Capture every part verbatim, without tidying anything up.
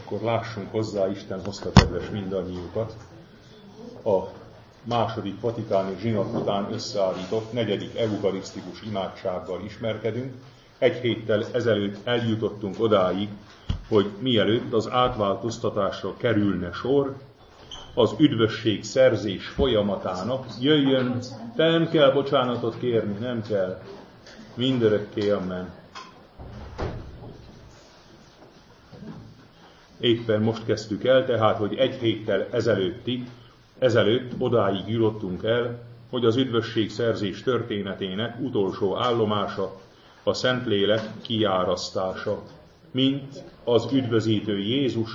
Akkor lássunk hozzá, Isten hozta kedves mindannyiukat, a második vatikáni zsinat után összeállított negyedik eukarisztikus imádsággal ismerkedünk. Egy héttel ezelőtt eljutottunk odáig, hogy mielőtt az átváltoztatásra kerülne sor, az üdvösség szerzés folyamatának jöjjön, de nem kell bocsánatot kérni, nem kell, mindörökké amen. Éppen most kezdtük el, tehát, hogy egy héttel ezelőtti, ezelőtt odáig jutottunk el, hogy az üdvösség szerzés történetének utolsó állomása a Szentlélek kiárasztása, mint az üdvözítő Jézus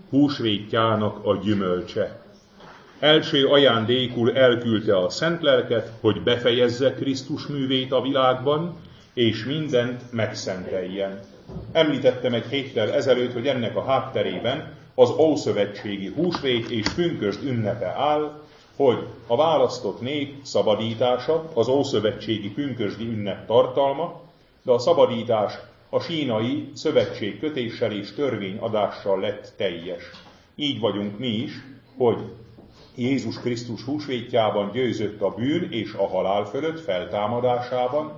húsvétjának a gyümölcse. Első ajándékul elküldte a Szent Lelket, hogy befejezze Krisztus művét a világban, és mindent megszenteljen. Említettem egy héttel ezelőtt, hogy ennek a hátterében az ószövetségi húsvét és pünkösd ünnepe áll, hogy a választott nép szabadítása, az ószövetségi pünkösdi ünnep tartalma, de a szabadítás a sínai szövetségkötéssel és törvényadással lett teljes. Így vagyunk mi is, hogy Jézus Krisztus húsvétjában győzött a bűn és a halál fölött feltámadásában,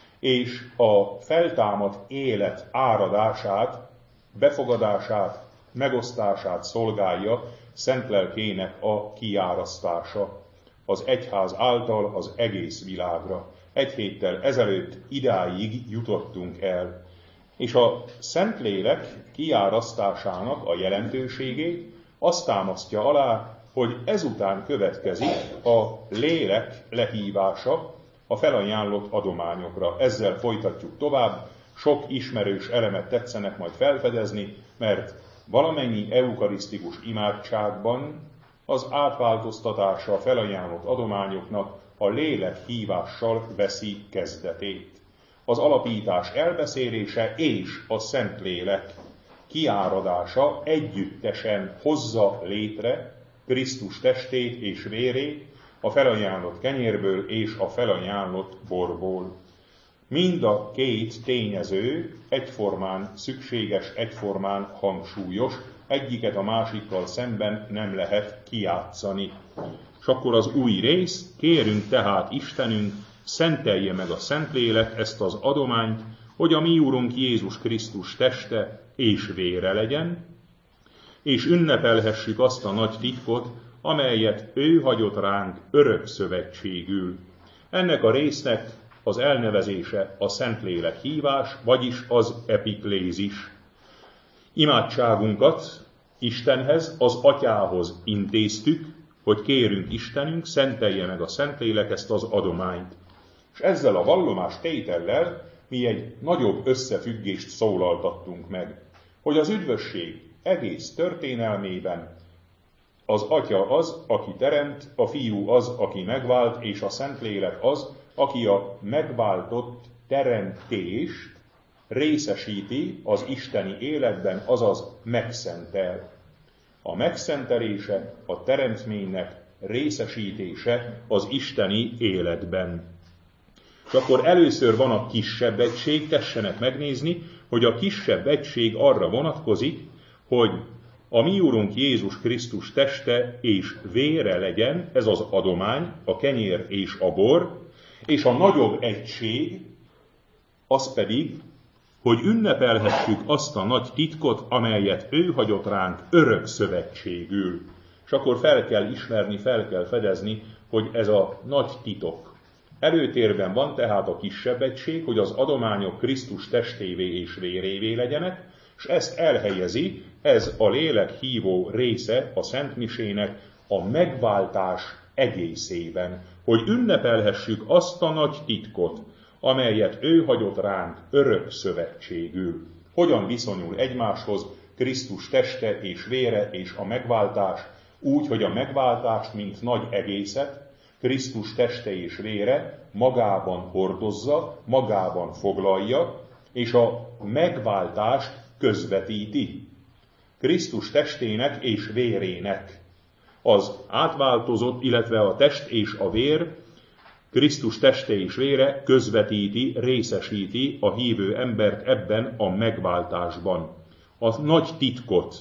és a feltámadt élet áradását, befogadását, megosztását szolgálja szent lelkének a kiárasztása az egyház által az egész világra. Egy héttel ezelőtt idáig jutottunk el. És a Szentlélek kiárasztásának a jelentőségét azt támasztja alá, hogy ezután következik a lélek lehívása a felajánlott adományokra. Ezzel folytatjuk tovább, sok ismerős elemet tetszenek majd felfedezni, mert valamennyi eukarisztikus imádságban az átváltoztatása a felajánlott adományoknak a lélek hívással veszi kezdetét. Az alapítás elbeszélése és a Szentlélek kiáradása együttesen hozza létre Krisztus testét és vérét a felajánlott kenyérből és a felajánlott borból. Mind a két tényező egyformán szükséges, egyformán hangsúlyos, egyiket a másikkal szemben nem lehet kijátszani. És akkor az új rész, kérünk tehát Istenünk, szentelje meg a Szentlélek ezt az adományt, hogy a mi Úrunk Jézus Krisztus teste és vére legyen, és ünnepelhessük azt a nagy titkot, amelyet ő hagyott ránk örök szövetségül. Ennek a résznek az elnevezése a Szentlélek hívás, vagyis az epiklézis. Imádságunkat Istenhez, az Atyához intéztük, hogy kérünk Istenünk, szentelje meg a Szentlélek ezt az adományt. És ezzel a vallomás tétellel mi egy nagyobb összefüggést szólaltattunk meg, hogy az üdvösség egész történelmében az Atya az, aki teremt, a Fiú az, aki megvált, és a Szentlélek az, aki a megváltott teremtést részesíti az isteni életben, azaz megszentel. A megszentelése a teremtménynek részesítése az isteni életben. És akkor először van a kisebb egység, tessenek megnézni, hogy a kisebb egység arra vonatkozik, hogy a mi Úrunk Jézus Krisztus teste és vére legyen, ez az adomány, a kenyér és a bor, és a nagyobb egység, az pedig, hogy ünnepelhessük azt a nagy titkot, amelyet ő hagyott ránk örök szövetségül. És akkor fel kell ismerni, fel kell fedezni, hogy ez a nagy titok. Előtérben van tehát a kisebb egység, hogy az adományok Krisztus testévé és vérévé legyenek, és ezt elhelyezi, ez a lélek hívó része a Szentmisének a megváltás egészében, hogy ünnepelhessük azt a nagy titkot, amelyet ő hagyott ránk örök szövetségül. Hogyan viszonyul egymáshoz Krisztus teste és vére és a megváltás, úgy, hogy a megváltást, mint nagy egészet, Krisztus teste és vére magában hordozza, magában foglalja, és a megváltást közvetíti. Krisztus testének és vérének az átváltozott, illetve a test és a vér, Krisztus teste és vére közvetíti, részesíti a hívő embert ebben a megváltásban. A nagy titkot,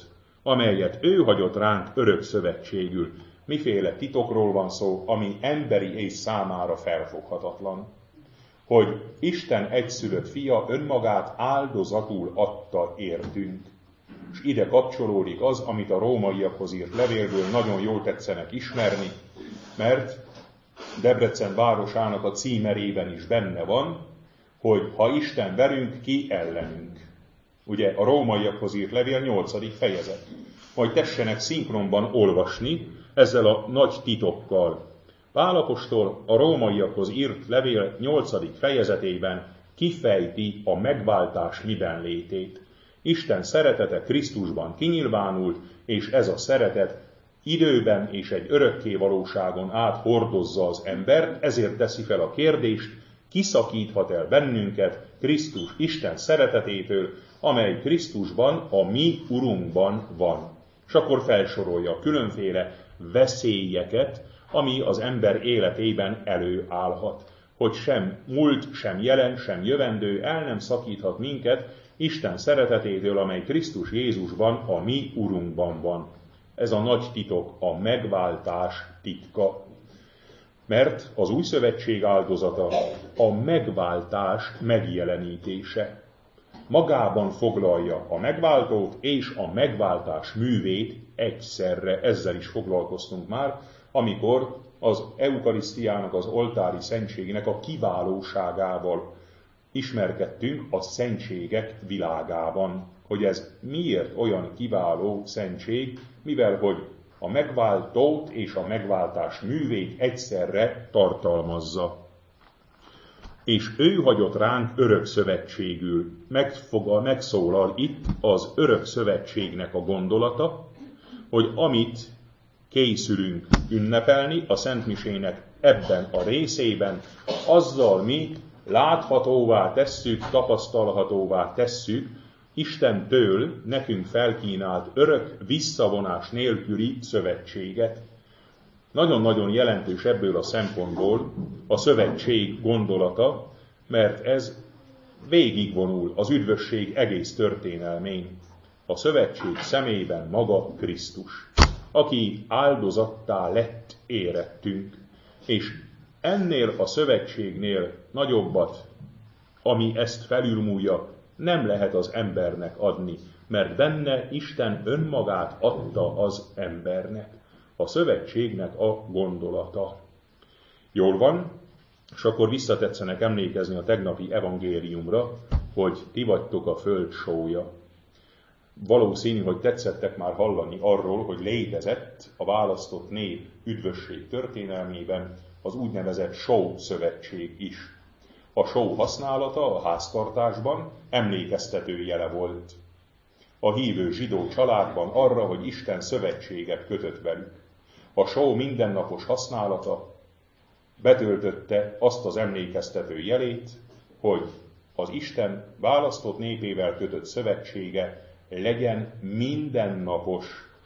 amelyet ő hagyott ránk örök szövetségül. Miféle titokról van szó, ami emberi ész számára felfoghatatlan. Hogy Isten egyszülött fia önmagát áldozatul adta értünk. És ide kapcsolódik az, amit a rómaiakhoz írt levélből nagyon jól tetszenek ismerni, mert Debrecen városának a címerében is benne van, hogy ha Isten velünk, ki ellenünk. Ugye a rómaiakhoz írt levél nyolcadik fejezet. Majd tessenek szinkronban olvasni ezzel a nagy titokkal. Pál apostol a rómaiakhoz írt levél nyolcadik fejezetében kifejti a megváltás miben létét. Isten szeretete Krisztusban kinyilvánult, és ez a szeretet időben és egy örökké valóságon át hordozza az embert, ezért teszi fel a kérdést, kiszakíthat el bennünket Krisztus Isten szeretetétől, amely Krisztusban, a mi Urunkban van. És akkor felsorolja a különféle veszélyeket, ami az ember életében előállhat. Hogy sem múlt, sem jelen, sem jövendő el nem szakíthat minket Isten szeretetétől, amely Krisztus Jézusban, a mi Urunkban van. Ez a nagy titok, a megváltás titka. Mert az új szövetség áldozata a megváltás megjelenítése. Magában foglalja a megváltót és a megváltás művét egyszerre. Ezzel is foglalkoztunk már, amikor az eukarisztiának, az oltári szentségnek a kiválóságával ismerkedtünk a szentségek világában. Hogy ez miért olyan kiváló szentség, mivel hogy a megváltót és a megváltás művét egyszerre tartalmazza. És ő hagyott ránk örök szövetségül. Megfogal, megszólal itt az örök szövetségnek a gondolata, hogy amit készülünk ünnepelni a Szentmisének ebben a részében, azzal mi láthatóvá tesszük, tapasztalhatóvá tesszük Istentől nekünk felkínált örök visszavonás nélküli szövetséget. Nagyon-nagyon jelentős ebből a szempontból a szövetség gondolata, mert ez végigvonul az üdvösség egész történelmén. A szövetség szemében maga Krisztus, aki áldozattá lett érettünk, és ennél a szövetségnél nagyobbat, ami ezt felülmúlja, nem lehet az embernek adni, mert benne Isten önmagát adta az embernek. A szövetségnek a gondolata. Jól van, és akkor visszatetszenek emlékezni a tegnapi evangéliumra, hogy ti vagytok a föld sója. Valószínű, hogy tetszettek már hallani arról, hogy létezett a választott nép üdvösség történelmében az úgynevezett só szövetség is. A só használata a háztartásban emlékeztető jele volt a hívő zsidó családban arra, hogy Isten szövetséget kötött velük. A só mindennapos használata betöltötte azt az emlékeztető jelét, hogy az Isten választott népével kötött szövetsége legyen mindennapos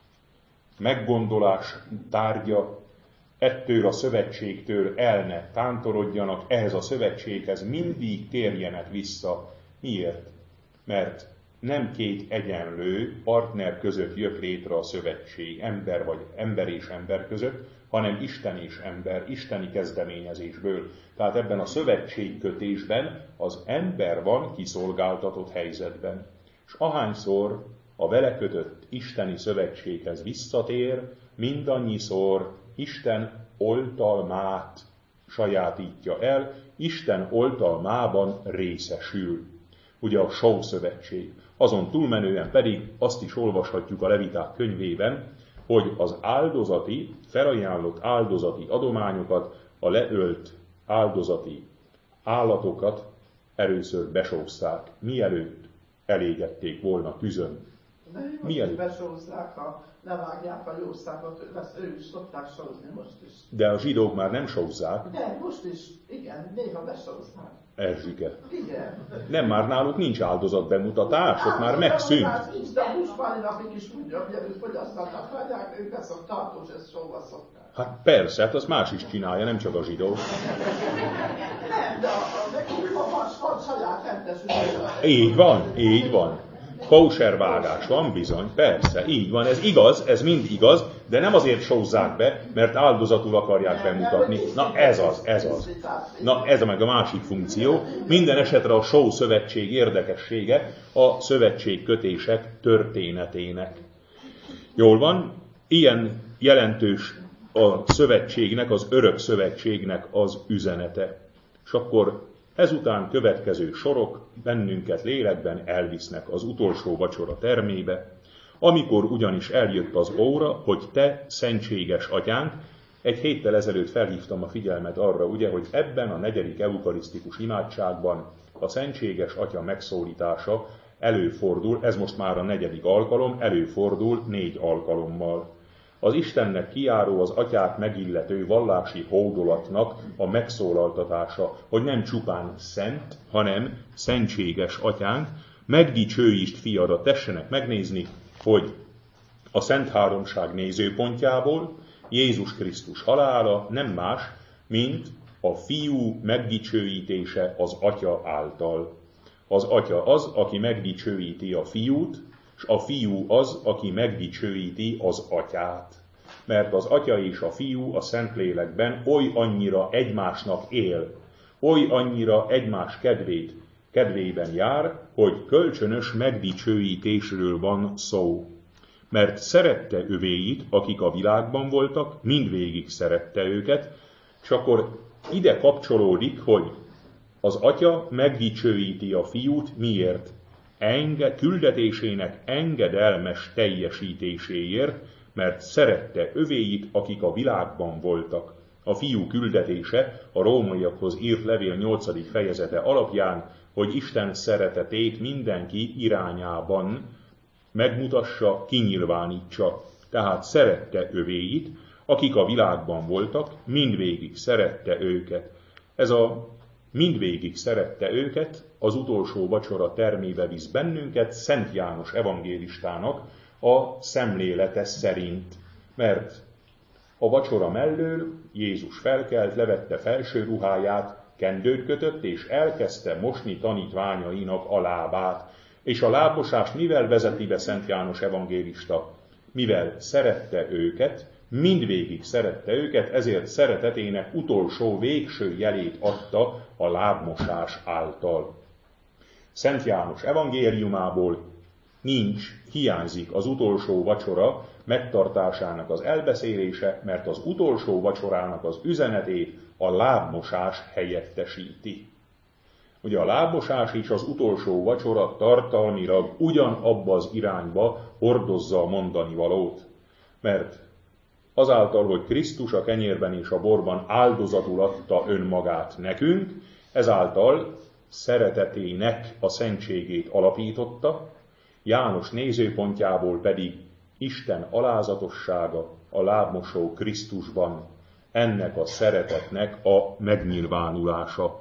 meggondolás tárgya, ettől a szövetségtől el ne tántorodjanak, ehhez a szövetséghez mindig térjenek vissza. Miért? Mert nem két egyenlő partner között jött létre a szövetség, ember vagy ember és ember között, hanem Isten és ember, isteni kezdeményezésből. Tehát ebben a szövetségkötésben az ember van kiszolgáltatott helyzetben. És ahányszor a vele kötött isteni szövetséghez visszatér, mindannyiszor Isten oltalmát sajátítja el, Isten oltalmában részesül. Ugye a só szövetség. Azon túlmenően pedig azt is olvashatjuk a Leviták könyvében, hogy az áldozati, felajánlott áldozati adományokat, a leölt áldozati állatokat először besózzák, mielőtt elégették volna tüzön. De most Mielőtt... is besózzák, ha levágják a jószágot, ezt ő is szokták sózni most is. De a zsidók már nem sózzák. De most is, igen, néha besózzák. Erzsike. Igen. Nem, már náluk nincs áldozatbemutatás, ott már megszűnt. Nincs, de a húsványinak is mondja, mielőtt fogyasztanak hagyják, ők ezt a tartós, ezt sóval szokták. Hát persze, hát azt más is csinálja, nem csak a zsidó. Nem, de a, nekünk a vas van saját rendesülés. Így van, így van. Kóservágás van bizony, persze, így van, ez igaz, ez mind igaz, de nem azért sózzák be, mert áldozatul akarják bemutatni. Na ez az, ez az. Na ez meg a másik funkció. Minden esetre a só szövetség érdekessége a szövetségkötések történetének. Jól van, ilyen jelentős a szövetségnek, az örök szövetségnek az üzenete. És akkor ezután következő sorok bennünket lélekben elvisznek az utolsó vacsora termébe, amikor ugyanis eljött az óra, hogy te, szentséges atyánk, egy héttel ezelőtt felhívtam a figyelmet arra, ugye, hogy ebben a negyedik eukarisztikus imádságban a szentséges atya megszólítása előfordul, ez most már a negyedik alkalom, előfordul négy alkalommal. Az Istennek kijáró, az atyát megillető vallási hódolatnak a megszólaltatása, hogy nem csupán szent, hanem szentséges atyánk, megdicsőítsd fiadat, tessenek megnézni, hogy a Szent Háromság nézőpontjából Jézus Krisztus halála nem más, mint a fiú megdicsőítése az atya által. Az atya az, aki megdicsőíti a fiút, és a fiú az, aki megdicsőíti az atyát. Mert az atya és a fiú a Szentlélekben oly annyira egymásnak él, oly annyira egymás kedvét, kedvében jár, hogy kölcsönös megdicsőítésről van szó. Mert szerette övéit, akik a világban voltak, mindvégig szerette őket, és akkor ide kapcsolódik, hogy az atya megdicsőíti a fiút, miért? Enge, küldetésének engedelmes teljesítéséért, mert szerette övéit, akik a világban voltak. A fiú küldetése a rómaiakhoz írt levél nyolcadik fejezete alapján, hogy Isten szeretetét mindenki irányában megmutassa, kinyilvánítsa. Tehát szerette övéit, akik a világban voltak, mindvégig szerette őket. Ez a mindvégig szerette őket, az utolsó vacsora termébe visz bennünket Szent János evangélistának a szemlélete szerint. Mert a vacsora mellől Jézus felkelt, levette felső ruháját, kendőt kötött, és elkezdte mosni tanítványainak a lábát. És a lábmosást mivel vezeti be Szent János evangélista? Mivel szerette őket, mindvégig szerette őket, ezért szeretetének utolsó, végső jelét adta a lábmosás által. Szent János evangéliumából nincs, hiányzik az utolsó vacsora megtartásának az elbeszélése, mert az utolsó vacsorának az üzenetét a lábmosás helyettesíti. Ugye a lábmosás és az utolsó vacsora tartalmilag ugyanabba az irányba hordozza a mondani valót, mert azáltal, hogy Krisztus a kenyérben és a borban áldozatul adta önmagát nekünk, ezáltal szeretetének a szentségét alapította, János nézőpontjából pedig Isten alázatossága a lábmosó Krisztusban, ennek a szeretetnek a megnyilvánulása.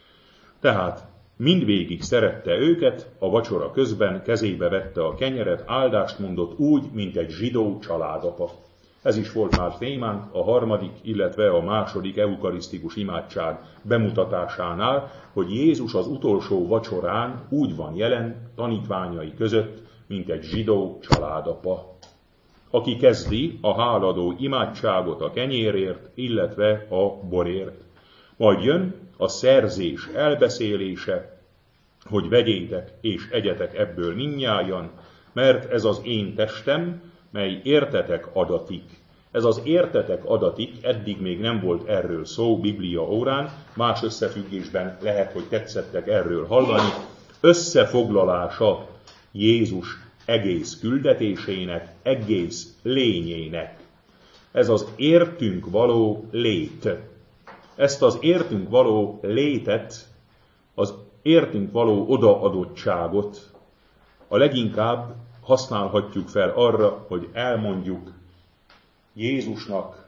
Tehát mindvégig szerette őket, a vacsora közben kezébe vette a kenyeret, áldást mondott úgy, mint egy zsidó családapa. Ez is volt már témánk a harmadik, illetve a második eukarisztikus imádság bemutatásánál, hogy Jézus az utolsó vacsorán úgy van jelen tanítványai között, mint egy zsidó családapa, aki kezdi a háladó imádságot a kenyérért, illetve a borért. Majd jön a szerzés elbeszélése, hogy vegyétek és egyetek ebből mindnyájan, mert ez az én testem, mely értetek adatik. Ez az értetek adatik, eddig még nem volt erről szó Biblia órán, más összefüggésben lehet, hogy tetszettek erről hallani. Összefoglalása Jézus egész küldetésének, egész lényének. Ez az értünk való lét. Ezt az értünk való létet, az értünk való odaadottságot a leginkább használhatjuk fel arra, hogy elmondjuk Jézusnak,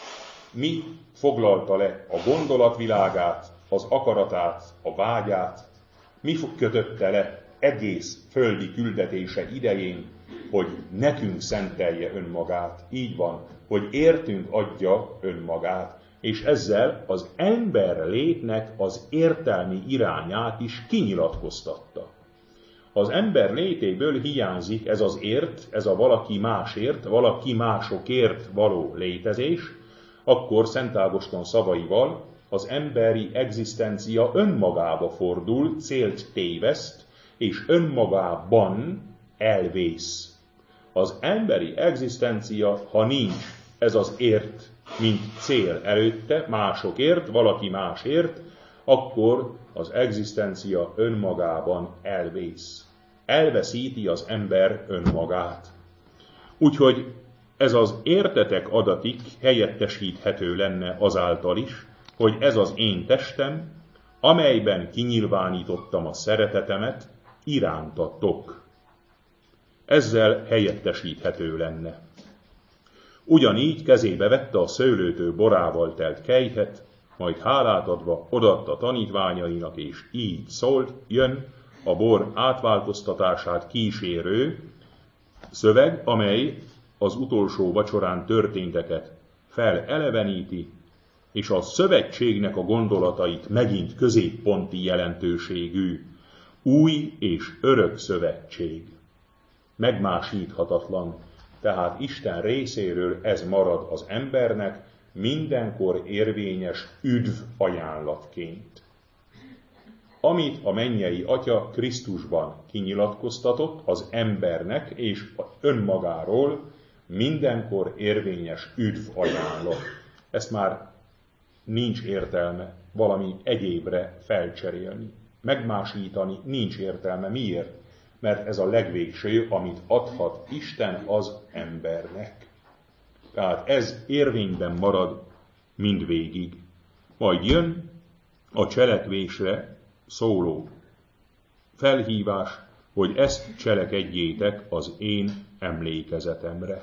mi foglalta le a gondolatvilágát, az akaratát, a vágyát, mi kötötte le egész földi küldetése idején, hogy nekünk szentelje önmagát. Így van, hogy értünk adja önmagát, és ezzel az ember létnek az értelmi irányát is kinyilatkoztatta. Az ember létéből hiányzik ez az ért, ez a valaki másért, valaki másokért való létezés, akkor Szent Ágoston szavaival az emberi egzisztencia önmagába fordul, célt téveszt, és önmagában elvész. Az emberi egzisztencia, ha nincs ez az ért, mint cél előtte, másokért, valaki másért, akkor az egzisztencia önmagában elvész. Elveszíti az ember önmagát. Úgyhogy ez az értetek adatik helyettesíthető lenne azáltal is, hogy ez az én testem, amelyben kinyilvánítottam a szeretetemet, irántatok. Ezzel helyettesíthető lenne. Ugyanígy kezébe vette a szőlőtő borával telt kelyhet, majd hálát adva odaadta tanítványainak, és így szólt, jön a bor átváltoztatását kísérő szöveg, amely az utolsó vacsorán történteket feleleveníti, és a szövetségnek a gondolatait megint középponti jelentőségű új és örök szövetség. Megmásíthatatlan, tehát Isten részéről ez marad az embernek mindenkor érvényes üdv ajánlatként. Amit a mennyei Atya Krisztusban kinyilatkoztatott az embernek és önmagáról, mindenkor érvényes üdv ajánlat. Ezt már nincs értelme valami egyébre felcserélni. Megmásítani nincs értelme. Miért? Mert ez a legvégső, amit adhat Isten az embernek. Tehát ez érvényben marad mindvégig. Majd jön a cselekvésre szóló felhívás, hogy ezt cselekedjétek az én emlékezetemre.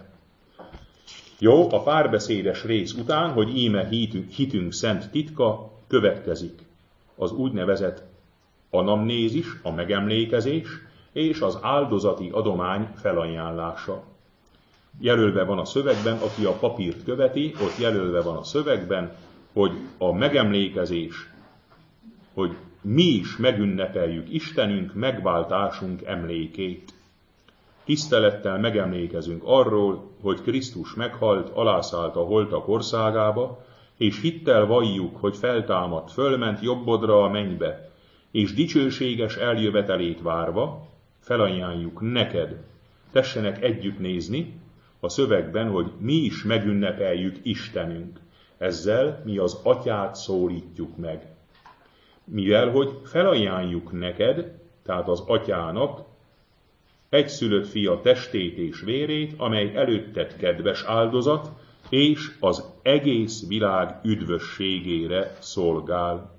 Jó, a párbeszédes rész után, hogy íme hitünk, hitünk szent titka, következik az úgynevezett anamnézis, a megemlékezés, és az áldozati adomány felajánlása. Jelölve van a szövegben, aki a papírt követi, ott jelölve van a szövegben, hogy a megemlékezés, hogy mi is megünnepeljük Istenünk megváltásunk emlékét. Tisztelettel megemlékezünk arról, hogy Krisztus meghalt, alászállt a holtak országába, és hittel valljuk, hogy feltámadt, fölment jobbodra a mennybe, és dicsőséges eljövetelét várva, felajánljuk neked, tessenek együtt nézni a szövegben, hogy mi is megünnepeljük Istenünk. Ezzel mi az Atyát szólítjuk meg. Mivel, hogy felajánljuk neked, tehát az Atyának, egyszülött fia testét és vérét, amely előtted kedves áldozat, és az egész világ üdvösségére szolgál.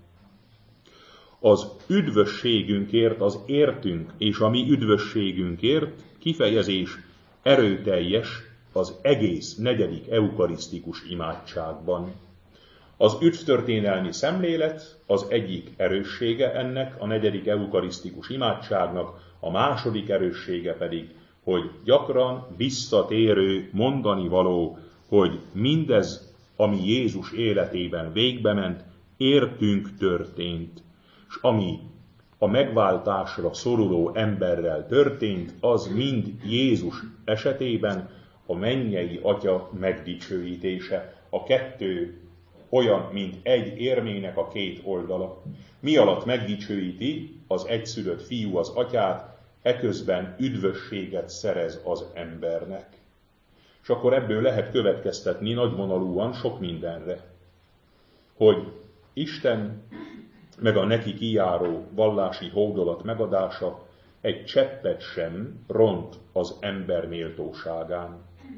Az üdvösségünkért, az értünk és a mi üdvösségünkért kifejezés erőteljes az egész negyedik eukarisztikus imádságban. Az üdvtörténelmi szemlélet az egyik erőssége ennek a negyedik eukarisztikus imádságnak, a második erőssége pedig, hogy gyakran visszatérő mondani való, hogy mindez, ami Jézus életében végbe ment, értünk történt, és ami a megváltásra szoruló emberrel történt, az mind Jézus esetében a mennyei Atya megdicsőítése. A kettő olyan, mint egy érmének a két oldala. Mi alatt megdicsőíti az egyszülött fiú az Atyát, eközben üdvösséget szerez az embernek. És akkor ebből lehet következtetni nagyvonalúan sok mindenre, hogy Isten meg a neki kijáró vallási hódolat megadása egy cseppet sem ront az ember méltóságán.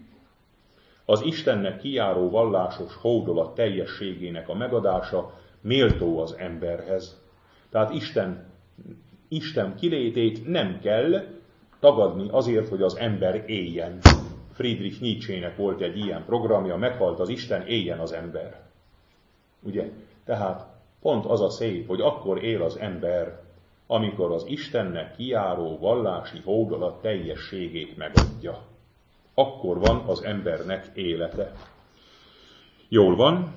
Az Istennek kijáró vallásos hódolat teljességének a megadása méltó az emberhez. Tehát Isten, Isten kilétét nem kell tagadni azért, hogy az ember éljen. Friedrich Nietzsének volt egy ilyen programja, meghalt az Isten, éljen az ember. Ugye? Tehát pont az a szép, hogy akkor él az ember, amikor az Istennek kijáró vallási hódolat teljességét megadja. Akkor van az embernek élete. Jól van,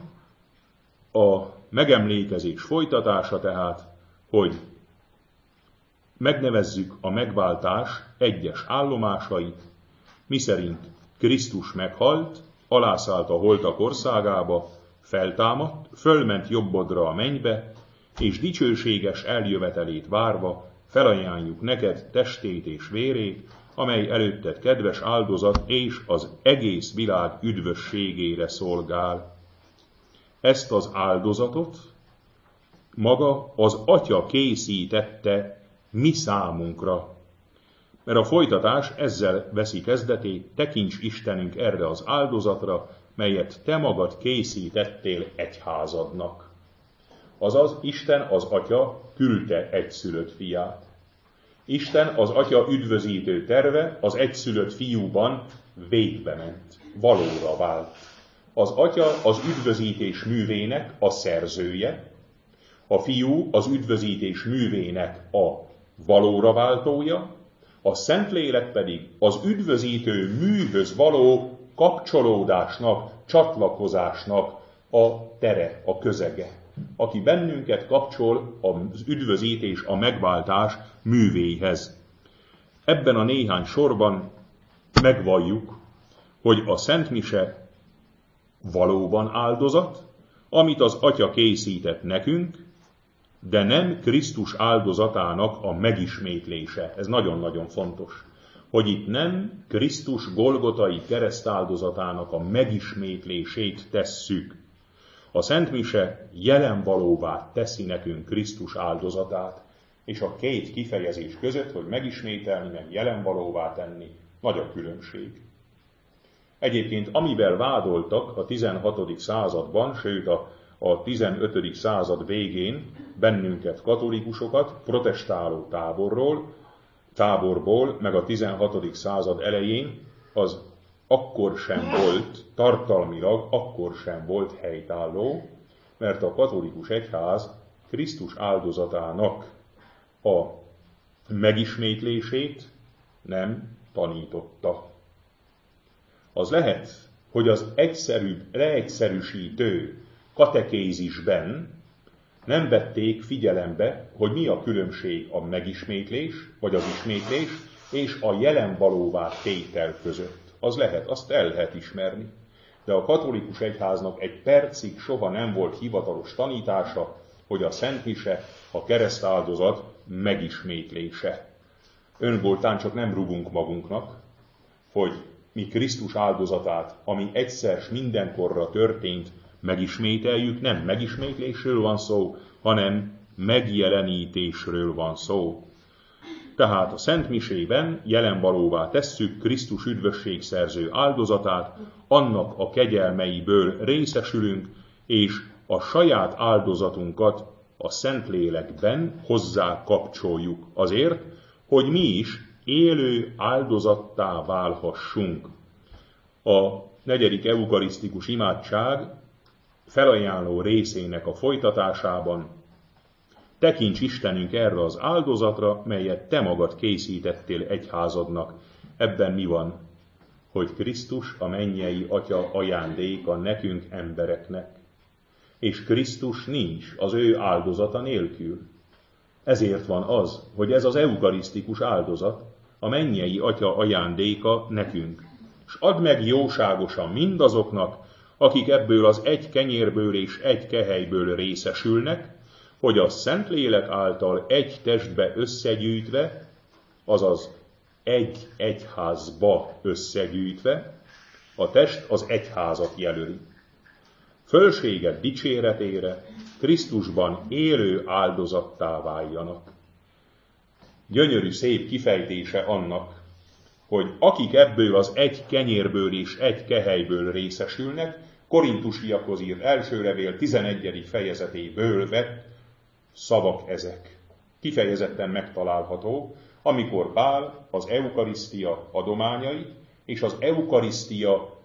a megemlékezés folytatása tehát, hogy megnevezzük a megváltás egyes állomásait, miszerint Krisztus meghalt, alászállt a holtak országába, feltámadt, fölment jobbodra a mennybe, és dicsőséges eljövetelét várva felajánljuk neked testét és vérét, amely előtted kedves áldozat és az egész világ üdvösségére szolgál. Ezt az áldozatot maga az Atya készítette mi számunkra. Mert a folytatás ezzel veszi kezdetét, tekints Istenünk erre az áldozatra, melyet te magad készítettél egyházadnak. Azaz Isten az Atya küldte egyszülött fiát. Isten az Atya üdvözítő terve az egyszülött fiúban végbe ment, valóra vált. Az Atya az üdvözítés művének a szerzője, a Fiú az üdvözítés művének a valóra váltója, a Szentlélek pedig az üdvözítő műhöz való kapcsolódásnak, csatlakozásnak a tere, a közege, aki bennünket kapcsol az üdvözítés, a megváltás művéhez. Ebben a néhány sorban megvalljuk, hogy a Szent Mise valóban áldozat, amit az Atya készített nekünk, de nem Krisztus áldozatának a megismétlése. Ez nagyon-nagyon fontos, hogy itt nem Krisztus golgotai keresztáldozatának a megismétlését tesszük. A Szent Mise jelenvalóvá teszi nekünk Krisztus áldozatát, és a két kifejezés között, hogy megismételni, meg jelenvalóvá tenni, nagy a különbség. Egyébként amivel vádoltak a tizenhatodik században, sőt a, a tizenötödik század végén bennünket, katolikusokat, protestáló táborról, táborból, meg a tizenhatodik század elején, az akkor sem volt, tartalmilag akkor sem volt helytálló, mert a katolikus egyház Krisztus áldozatának a megismétlését nem tanította. Az lehet, hogy az egyszerűbb, leegyszerűsítő katekézisben nem vették figyelembe, hogy mi a különbség a megismétlés, vagy az ismétlés, és a jelenvalóvá tétel között. Az lehet, azt el lehet ismerni. De a katolikus egyháznak egy percig soha nem volt hivatalos tanítása, hogy a Szent Mise, a keresztáldozat megismétlése. Önvoltán csak nem rugunk magunknak, hogy mi Krisztus áldozatát, ami egyszer s mindenkorra történt, megismételjük, nem megismétlésről van szó, hanem megjelenítésről van szó. Tehát a Szent Misében jelenvalóvá tesszük Krisztus üdvösségszerző áldozatát, annak a kegyelmeiből részesülünk, és a saját áldozatunkat a Szentlélekben hozzá kapcsoljuk azért, hogy mi is élő áldozattá válhassunk. A negyedik eukarisztikus imádság felajánló részének a folytatásában tekints Istenünk erre az áldozatra, melyet te magad készítettél egyházadnak. Ebben mi van? Hogy Krisztus a mennyei Atya ajándéka nekünk embereknek. És Krisztus nincs az ő áldozata nélkül. Ezért van az, hogy ez az eukarisztikus áldozat a mennyei Atya ajándéka nekünk. És add meg jóságosan mindazoknak, akik ebből az egy kenyérből és egy kehelyből részesülnek, hogy a Szentlélek által egy testbe összegyűjtve, azaz egy egyházba összegyűjtve, a test az egyházat jelöli. Fölséged dicséretére Krisztusban élő áldozattá váljanak. Gyönyörű szép kifejtése annak, hogy akik ebből az egy kenyérből és egy kehelyből részesülnek, Korintusiakhoz írt első levél tizenegyedik fejezetéből vett szavak ezek. Kifejezetten megtalálható, amikor Pál az eukarisztia adományait és az eukarisztia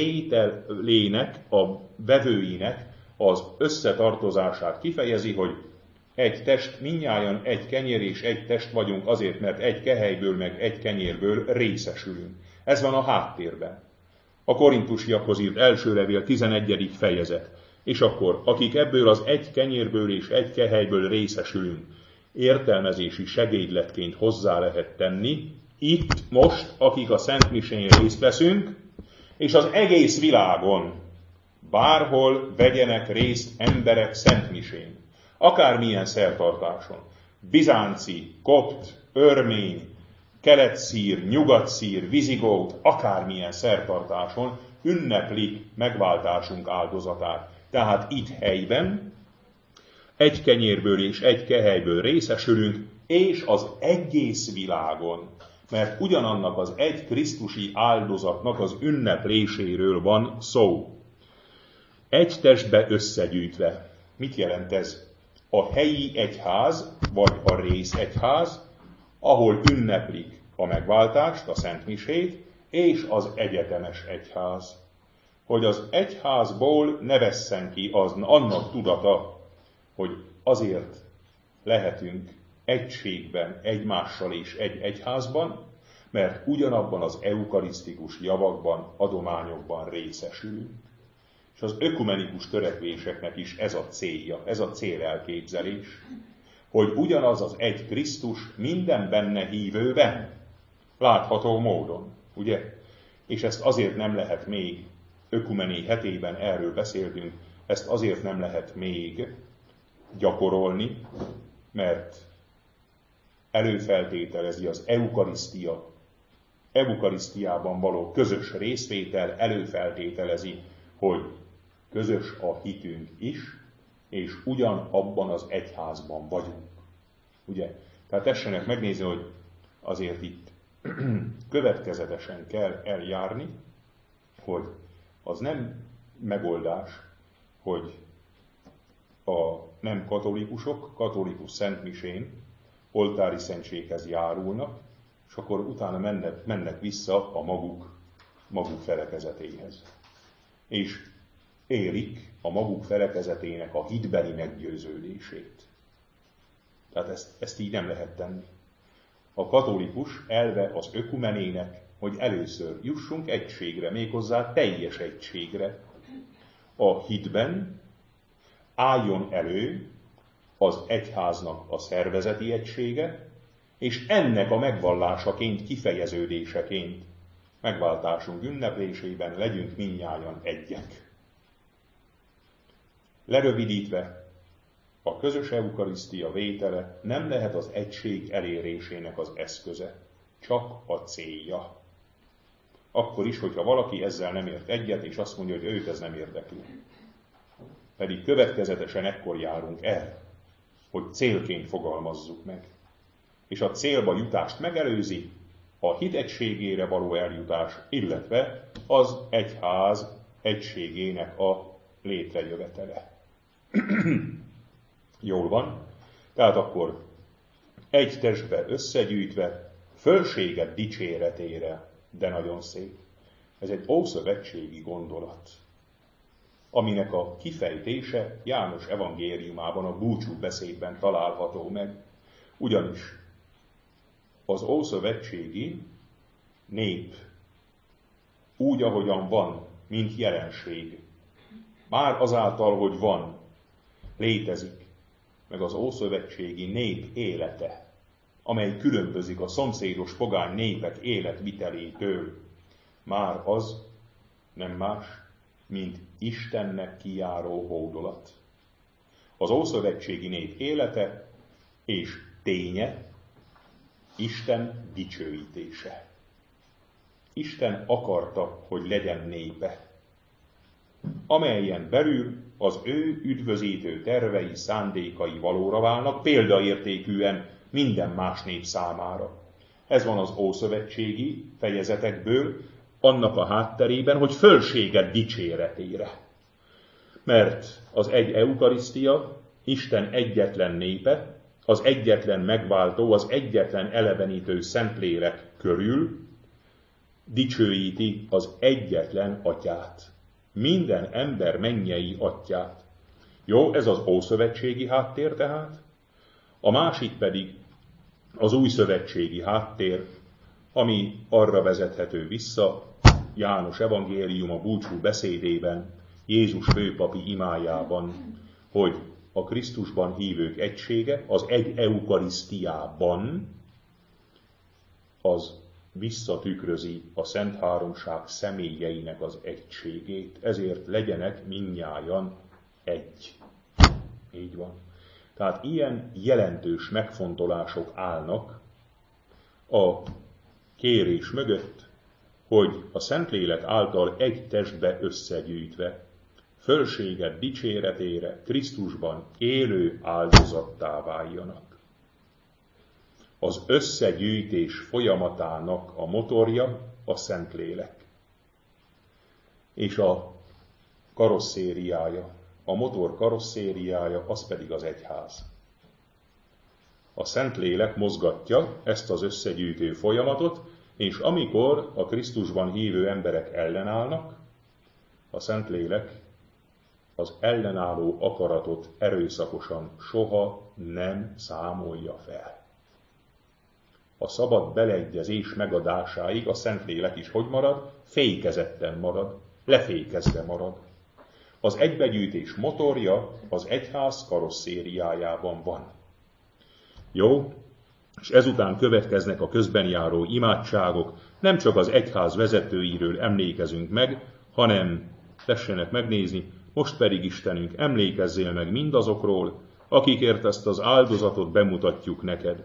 vételének, a vevőinek az összetartozását kifejezi, hogy egy test, mindnyájan egy kenyér és egy test vagyunk azért, mert egy kehelyből meg egy kenyérből részesülünk. Ez van a háttérben. A Korintusiakhoz írt első levél tizenegyedik fejezet. És akkor, akik ebből az egy kenyérből és egy kehelyből részesülünk, értelmezési segédletként hozzá lehet tenni, itt, most, akik a Szent Misén részt veszünk, és az egész világon bárhol vegyenek részt emberek Szent Misén. Akármilyen szertartáson. Bizánci, kopt, örmény, keletszír, nyugatszír, vizigót, akármilyen szertartáson ünneplik megváltásunk áldozatát. Tehát itt helyben egy kenyérből és egy kehelyből részesülünk, és az egész világon, mert ugyanannak az egy krisztusi áldozatnak az ünnepléséről van szó. Egy testbe összegyűjtve. Mit jelent ez? A helyi egyház, vagy a részegyház, ahol ünneplik a megváltást, a Szent Misét, és az egyetemes egyház. Hogy az egyházból ne vesszen ki az, annak tudata, hogy azért lehetünk egységben egymással és egy egyházban, mert ugyanabban az eukarisztikus javakban, adományokban részesülünk. És az ökumenikus törekvéseknek is ez a célja, ez a célelképzelés, hogy ugyanaz az egy Krisztus minden benne hívőben, látható módon, ugye? És ezt azért nem lehet még, ökumeni hetében erről beszéltünk, ezt azért nem lehet még gyakorolni, mert előfeltételezi az eukarisztia, eukarisztiában való közös részvétel, előfeltételezi, hogy közös a hitünk is, és ugyanabban az egyházban vagyunk. Ugye? Tehát tessenek megnézni, hogy azért itt következetesen kell eljárni, hogy az nem megoldás, hogy a nem katolikusok katolikus szentmisén oltári szentséghez járulnak, és akkor utána mennek, mennek vissza a maguk, maguk felekezetéhez. És élik a maguk felekezetének a hitbeli meggyőződését. Tehát ezt, ezt így nem lehet tenni. A katolikus elve az ökumenének, hogy először jussunk egységre, méghozzá teljes egységre. A hitben álljon elő az egyháznak a szervezeti egysége, és ennek a megvallásaként, kifejeződéseként megváltásunk ünneplésében legyünk mindnyájan egyek. Lerövidítve, a közös eukarisztia vétele nem lehet az egység elérésének az eszköze, csak a célja. Akkor is, hogyha valaki ezzel nem ért egyet, és azt mondja, hogy őt ez nem érdekli. Pedig következetesen ekkor járunk el, hogy célként fogalmazzuk meg. És a célba jutást megelőzi a hit egységére való eljutás, illetve az egyház egységének a létrejövetele. Jól van? Tehát akkor egy testbe összegyűjtve, fölséged dicséretére, de nagyon szép. Ez egy ószövetségi gondolat, aminek a kifejtése János evangéliumában, a búcsú beszédben található meg. Ugyanis az ószövetségi nép úgy, ahogyan van, mint jelenség, már azáltal, hogy van, létezik, meg az ószövetségi nép élete, amely különbözik a szomszédos pogány népek életvitelétől, már az nem más, mint Istennek kijáró hódolat. Az ószövetségi nép élete és ténye Isten dicsőítése. Isten akarta, hogy legyen népe, amelyen belül az ő üdvözítő tervei, szándékai valóra válnak, példaértékűen minden más nép számára. Ez van az ószövetségi fejezetekből, annak a hátterében, hogy fölséged dicséretére. Mert az egy eukarisztia, Isten egyetlen népe, az egyetlen megváltó, az egyetlen elevenítő szentlélek körül dicsőíti az egyetlen atyát. Minden ember mennyei atyát. Jó, ez az ószövetségi háttér tehát. A másik pedig az újszövetségi háttér, ami arra vezethető vissza, János evangélium a búcsú beszédében, Jézus főpapi imájában, hogy a Krisztusban hívők egysége, az egy eukarisztiában, az visszatükrözi a Szent Háromság személyeinek az egységét, ezért legyenek mindnyájan egy. Így van. Tehát ilyen jelentős megfontolások állnak a kérés mögött, hogy a Szentlélek által egy testbe összegyűjtve, fölséged dicséretére Krisztusban élő áldozattá váljanak. Az összegyűjtés folyamatának a motorja a Szentlélek, és a karosszériája, a motor karosszériája, az pedig az egyház. A Szentlélek mozgatja ezt az összegyűjtő folyamatot, és amikor a Krisztusban hívő emberek ellenállnak, a Szentlélek az ellenálló akaratot erőszakosan soha nem számolja fel. A szabad beleegyezés megadásáig a Szentlélek is hogy marad? Fékezetten marad, lefékezve marad. Az egybegyűjtés motorja az egyház karosszériájában van. Jó? És ezután következnek a közben járó imádságok, nem csak az egyház vezetőiről emlékezünk meg, hanem, tessenek megnézni, most pedig Istenünk, emlékezzél meg mindazokról, akikért ezt az áldozatot bemutatjuk neked.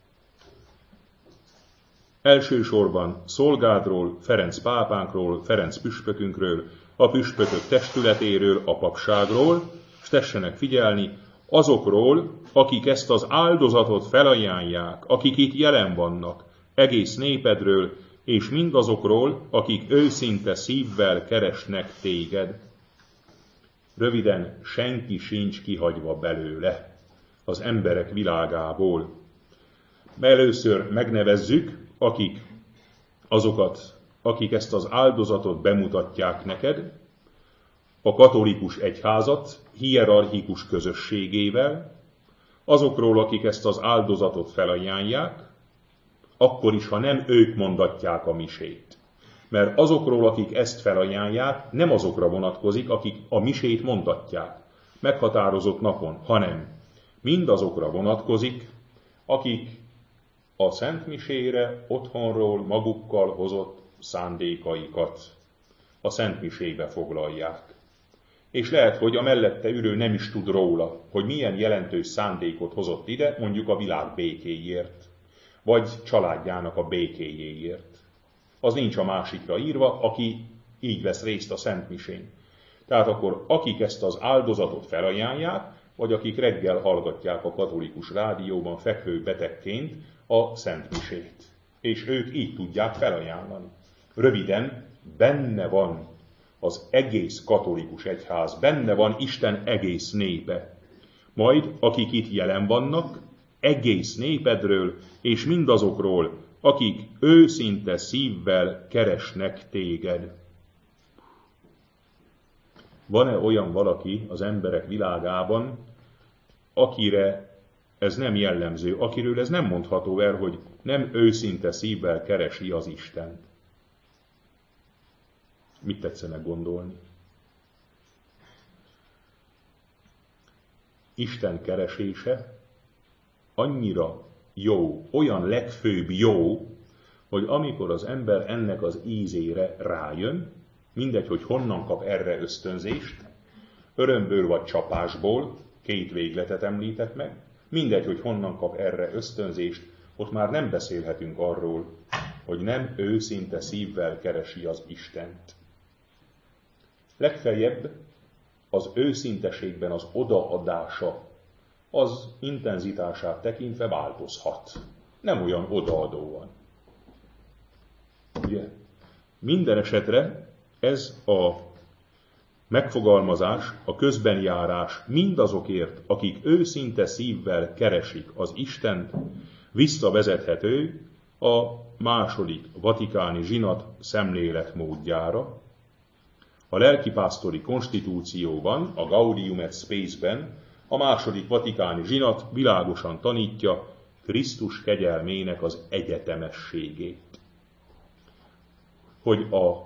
Elsősorban szolgádról, Ferenc pápánkról, Ferenc püspökünkről, a püspökök testületéről, a papságról, és tessenek figyelni, azokról, akik ezt az áldozatot felajánlják, akik itt jelen vannak, egész népedről, és mindazokról, akik őszinte szívvel keresnek téged. Röviden, senki sincs kihagyva belőle az emberek világából. Először megnevezzük, akik azokat, akik ezt az áldozatot bemutatják neked, a katolikus egyházat hierarchikus közösségével, azokról, akik ezt az áldozatot felajánlják, akkor is, ha nem ők mondatják a misét. Mert azokról, akik ezt felajánlják, nem azokra vonatkozik, akik a misét mondatják meghatározott napon, hanem mindazokra vonatkozik, akik a Szent Misére otthonról magukkal hozott szándékaikat a Szent Misébe foglalják. És lehet, hogy a mellette ülő nem is tud róla, hogy milyen jelentős szándékot hozott ide, mondjuk a világ békéjért, vagy családjának a békéjéért. Az nincs a másikra írva, aki így vesz részt a Szent Misén. Tehát akkor akik ezt az áldozatot felajánlják, vagy akik reggel hallgatják a katolikus rádióban fekvő betegként a Szent Misét. És ők így tudják felajánlani. Röviden, benne van az egész katolikus egyház, benne van Isten egész népe. Majd, akik itt jelen vannak, egész népedről, és mindazokról, akik őszinte szívvel keresnek téged. Van-e olyan valaki az emberek világában, akire ez nem jellemző, akiről ez nem mondható el, hogy nem őszinte szívvel keresi az Istent? Mit tetszenek gondolni? Isten keresése annyira jó, olyan legfőbb jó, hogy amikor az ember ennek az ízére rájön, mindegy, hogy honnan kap erre ösztönzést, örömből vagy csapásból, két végletet említek meg, mindegy, hogy honnan kap erre ösztönzést, ott már nem beszélhetünk arról, hogy nem őszinte szívvel keresi az Istent. Legfeljebb az őszinteségben az odaadása, az intenzitását tekintve változhat. Nem olyan odaadóan. Ugye? Minden esetre ez a megfogalmazás, a közbenjárás mindazokért, akik őszinte szívvel keresik az Istent, visszavezethető a második vatikáni zsinat szemléletmódjára. A lelkipásztori konstitúcióban, a Gaudium et Spes-ben a második vatikáni zsinat világosan tanítja Krisztus kegyelmének az egyetemességét. Hogy a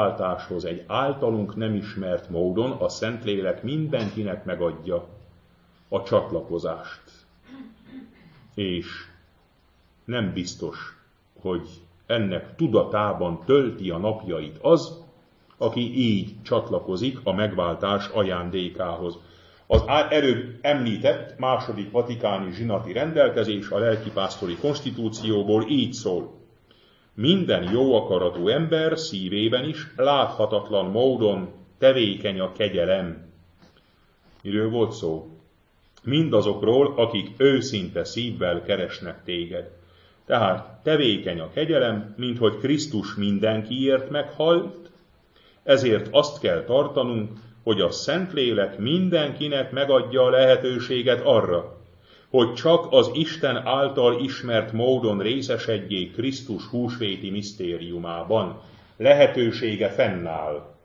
megváltáshoz egy általunk nem ismert módon a Szentlélek mindenkinek megadja a csatlakozást. És nem biztos, hogy ennek tudatában tölti a napjait az, aki így csatlakozik a megváltás ajándékához. Az előbb említett második vatikáni zsinati rendelkezés a lelkipásztori konstitúcióból így szól. Minden jó akaratú ember szívében is láthatatlan módon tevékeny a kegyelem. Miről volt szó? Mindazokról, akik őszinte szívvel keresnek téged. Tehát tevékeny a kegyelem, minthogy Krisztus mindenkiért meghalt, ezért azt kell tartanunk, hogy a Szentlélek mindenkinek megadja a lehetőséget arra, hogy csak az Isten által ismert módon részesedjék Krisztus húsvéti misztériumában. Lehetősége fennáll.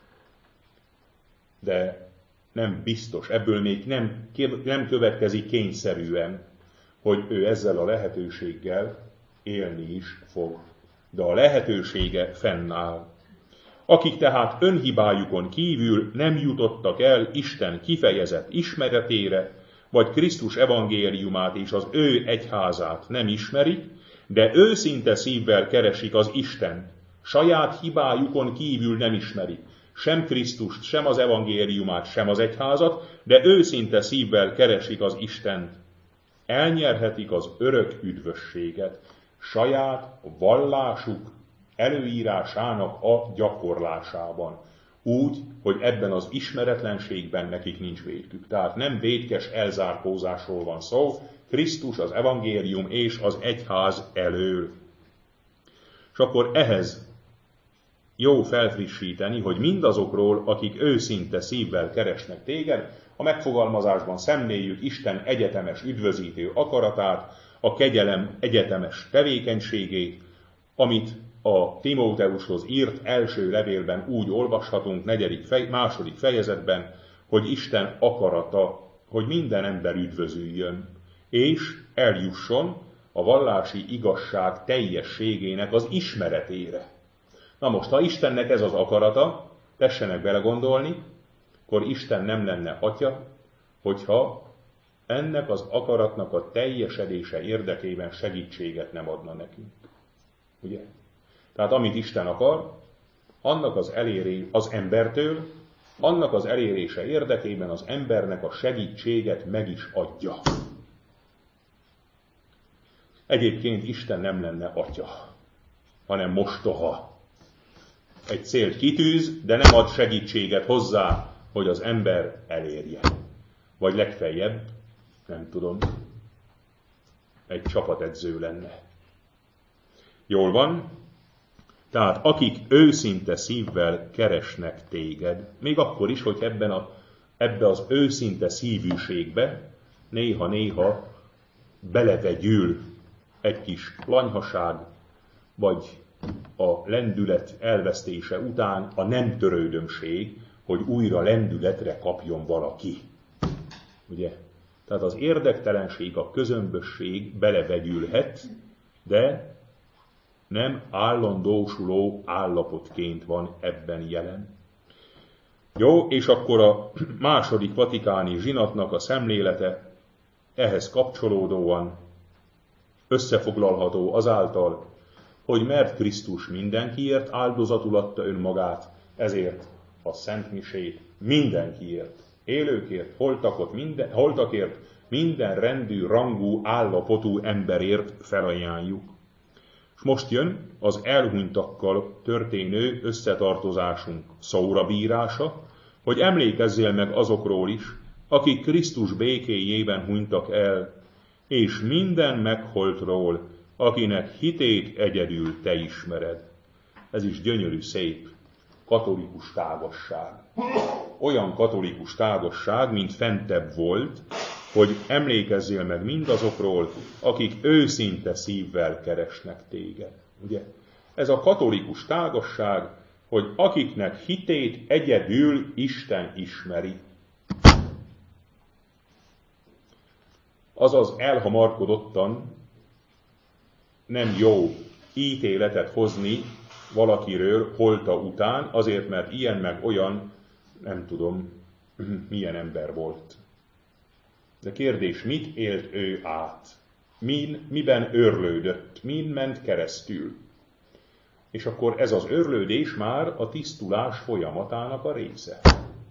De nem biztos, ebből még nem, nem következik kényszerűen, hogy ő ezzel a lehetőséggel élni is fog. De a lehetősége fennáll. Akik tehát önhibájukon kívül nem jutottak el Isten kifejezett ismeretére, vagy Krisztus evangéliumát és az ő egyházát nem ismerik, de őszinte szívvel keresik az Istent. Saját hibájukon kívül nem ismerik sem Krisztust, sem az evangéliumát, sem az egyházat, de őszinte szívvel keresik az Istent. Elnyerhetik az örök üdvösséget saját vallásuk előírásának a gyakorlásában. Úgy, hogy ebben az ismeretlenségben nekik nincs vétkük. Tehát nem vétkes elzárkózásról van szó, Krisztus, az evangélium és az egyház elől. És akkor ehhez jó felfrissíteni, hogy mindazokról, akik őszinte szívvel keresnek téged, a megfogalmazásban szemléljük Isten egyetemes üdvözítő akaratát, a kegyelem egyetemes tevékenységét, amit a Timóteushoz írt első levélben úgy olvashatunk, negyedik fej, második fejezetben, hogy Isten akarata, hogy minden ember üdvözüljön, és eljusson a vallási igazság teljességének az ismeretére. Na most, ha Istennek ez az akarata, tessenek belegondolni, akkor Isten nem lenne atya, hogyha ennek az akaratnak a teljesedése érdekében segítséget nem adna nekünk. Ugye? Tehát amit Isten akar, annak az eléré az embertől, annak az elérése érdekében az embernek a segítséget meg is adja. Egyébként Isten nem lenne atya, hanem mostoha. Egy célt kitűz, de nem ad segítséget hozzá, hogy az ember elérje. Vagy legfeljebb, nem tudom, egy csapatedző lenne. Jól van? Tehát akik őszinte szívvel keresnek téged, még akkor is, hogy ebben a, ebbe az őszinte szívűségbe néha-néha belevegyül egy kis lanyhaság, vagy a lendület elvesztése után a nem törődömség, hogy újra lendületre kapjon valaki. Ugye? Tehát az érdektelenség, a közömbösség belevegyülhet, de nem állandósuló állapotként van ebben jelen. Jó, és akkor a második vatikáni zsinatnak a szemlélete ehhez kapcsolódóan összefoglalható azáltal, hogy mert Krisztus mindenkiért áldozatul adta önmagát, ezért a Szent Misét mindenkiért, élőkért, holtakot, minden, holtakért, minden rendű, rangú, állapotú emberért felajánljuk. És most jön az elhunytakkal történő összetartozásunk szórabírása, hogy emlékezzél meg azokról is, akik Krisztus békéjében hunytak el, és minden megholtról, akinek hitét egyedül te ismered. Ez is gyönyörű, szép katolikus tágasság. Olyan katolikus tágasság, mint fentebb volt, hogy emlékezzél meg mindazokról, akik őszinte szívvel keresnek téged. Ugye? Ez a katolikus tágasság, hogy akiknek hitét egyedül Isten ismeri. Azaz elhamarkodottan nem jó ítéletet hozni valakiről holta után, azért, mert ilyen meg olyan, nem tudom, milyen ember volt. De kérdés, mit élt ő át? Min, miben őrlődött? Min ment keresztül? És akkor ez az őrlődés már a tisztulás folyamatának a része.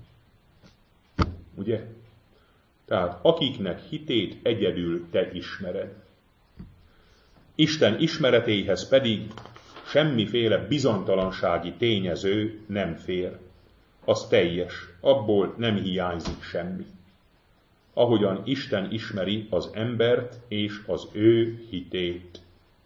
Ugye? Tehát akiknek hitét egyedül te ismered. Isten ismeretéhez pedig semmiféle bizonytalansági tényező nem fér. Az teljes, abból nem hiányzik semmi. Ahogyan Isten ismeri az embert és az ő hitét.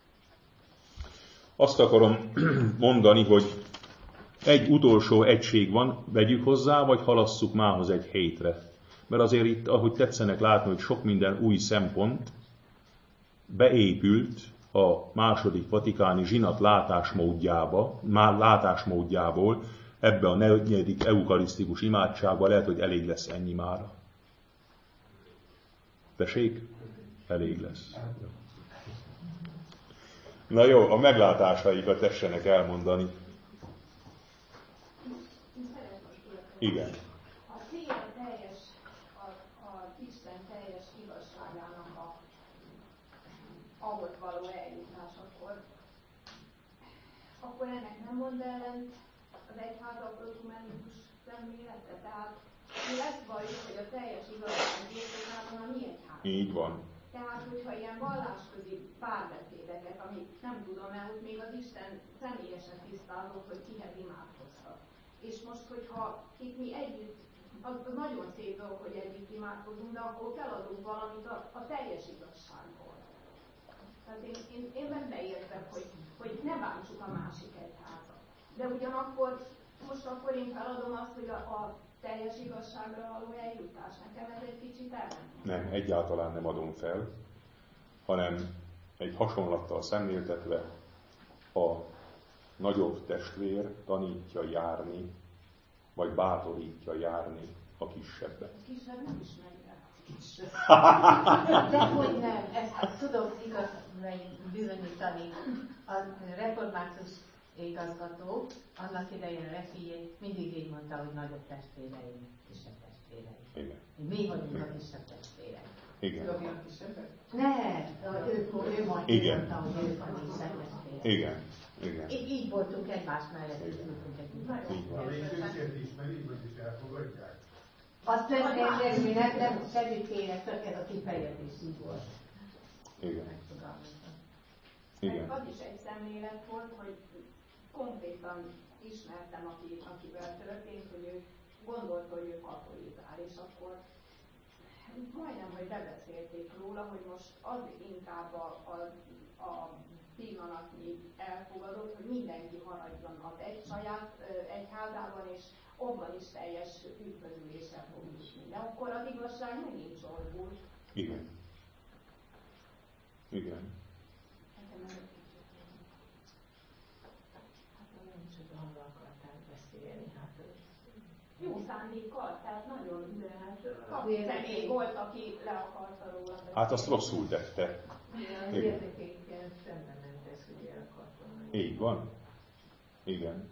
Azt akarom mondani, hogy egy utolsó egység van, vegyük hozzá, vagy halasszuk mához egy hétre. Mert azért itt, ahogy tetszenek látni, hogy sok minden új szempont beépült a második vatikáni zsinat látásmódjába, már látásmódjából, ebbe a negyedik eukarisztikus imádságba, lehet, hogy elég lesz ennyi mára. Tessék? Elég lesz. Na jó, a meglátásaikat tessenek elmondani. Igen. A cél teljes, a, a Isten teljes igazságának a ahhoz való eljutás, akkor, akkor ennek nem mond ellent az egyházak ökumenikus szemlélete. Tehát mi ezt valljuk, hogy a teljes igazság birtokában a mi egyház. Így van. Tehát, hogyha ilyen vallásközi párbeszédeket, amit nem tudom, mert ott még az Isten személyesen tisztázott, hogy kihez imádkozhat. És most, hogyha itt mi együtt, az, az nagyon szép dolog, hogy együtt imádkozunk, de akkor feladunk valamit a, a teljes igazságból. Tehát én, én, én benne érzem, hogy, hogy ne bántsuk a másik egyházat. De ugyanakkor, most akkor én feladom azt, hogy a, a teljes igazságra való eljutás. Nekem ez egy kicsit ellen. Nem, egyáltalán nem adom fel, hanem egy hasonlattal szemléltetve a nagyobb testvér tanítja járni, vagy bátorítja járni a kisebbet. A kisebb nem ismeri el. Dehogy nem, ezt tudom igaz bizonyítani. A református igazgató annak idején Refié mindig így mondta, hogy nagyobb testvéreim, kisebb testvéreim. Igen. Mi vagyunk a kisebb testvérek. Igen. Ne, ő, ő mondta, Igen. hogy ők a kisebb testvérek. Igen. Igen. Így, így voltunk egymás mellett, és ültünk együtt. Így van. Azt nem érdezni, nem, nem semmiféle, csak ez a kifejezés így volt. Igen. Igen. Az is egy szemlélet volt, hogy konkrétan ismertem, aki, akivel történt, hogy ő gondolta, hogy ő katolizál, és akkor majdnem, hogy bebeszélték róla, hogy most az inkább a, a, a pillanatnyi elfogadott, hogy mindenki maradjon az egy saját egyházában, és abban is teljes üdvözüléssel fog jutni. De akkor az igazság megint csorbul. Igen. Igen. Jó szándékkal, tehát nagyon személy volt, aki le akarta róla beszélni. Hát azt rosszul tette. Az értékeinkkel szemben ment ez, hogy el akartam. Így van. Igen.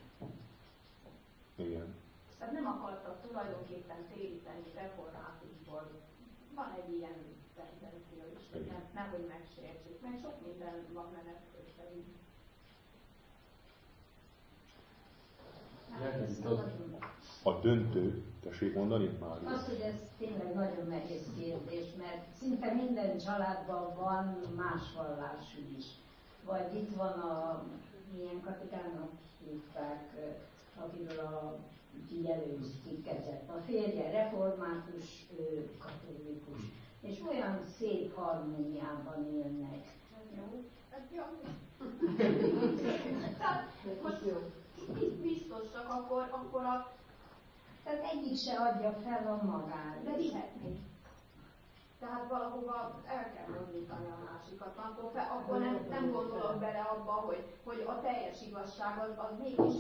Igen. Tehát nem akartak tulajdonképpen téríteni reformátusból. Van egy ilyen tendencia is, hogy nem, nehogy megsértsük, mert sok minden van menet közben. A döntő, tessék mondani már? Az, hogy ez tényleg nagyon nehéz kérdés, mert szinte minden családban van más vallású is. Vagy itt van a, milyen katikának hívták, akiről a Gyelőz kikezett. A férje református, ő katolikus. És olyan szép harmóniában élnek. Jó, ez jó. Tehát most biztos, csak akkor, akkor a... Tehát egyik se adja fel a magát. De vihetni. Tehát valahova el kell mondítani a másikat, akkor, fe, akkor nem, nem gondolok bele abba, hogy, hogy a teljes igazság az, az mégis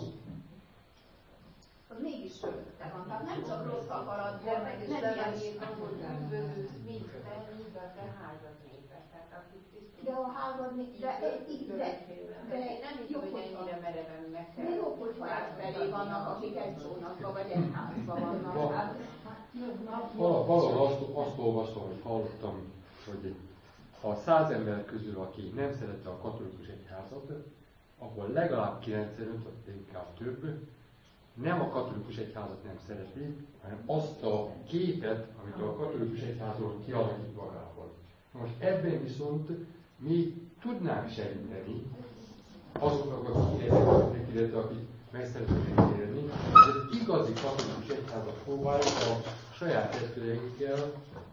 az mégis fölötte van. Tehát nem csak rossz akaratból, meg nem ilyen üdvözülsz, mint te, mint a te házad népet. Tehát akik tisztult. De a házad népet, de, de, de, de nem hiszem, hogy ennyire mereven meg kell. De jobb, hogy felé vannak, akik egy csónakban vagy egy házban vannak. Hát, Valahol azt, azt olvastam, hogy hallottam, hogy a száz ember közül, aki nem szerette a katolikus egyházat, abból legalább kilencvenöt, vagy inkább több, nem a katolikus egyházat nem szereti, hanem azt a képet, amit a katolikus egyházról kialakít magában. Most ebben viszont mi tudnánk segíteni azoknak, akik érdekelnek, illetve akik meg szeretnék érni, hogy az igazi katolikus egyházat próbáljuk a saját testvéreinkkel